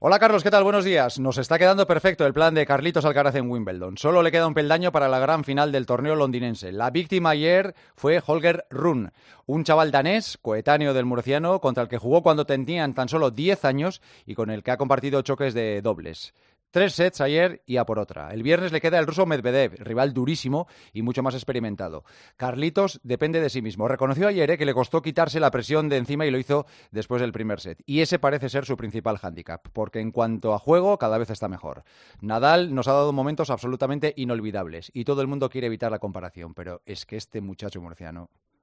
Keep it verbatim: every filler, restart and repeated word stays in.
Hola Carlos, ¿qué tal? Buenos días. Nos está quedando perfecto el plan de Carlitos Alcaraz en Wimbledon. Solo le queda un peldaño para la gran final del torneo londinense. La víctima ayer fue Holger Rune, un chaval danés, coetáneo del murciano, contra el que jugó cuando tenían tan solo diez años y con el que ha compartido choques de dobles. Tres sets ayer y a por otra. El viernes le queda el ruso Medvedev, rival durísimo y mucho más experimentado. Carlitos depende de sí mismo. Reconoció ayer eh, que le costó quitarse la presión de encima y lo hizo después del primer set. Y ese parece ser su principal hándicap, porque en cuanto a juego cada vez está mejor. Nadal nos ha dado momentos absolutamente inolvidables y todo el mundo quiere evitar la comparación, pero es que este muchacho murciano...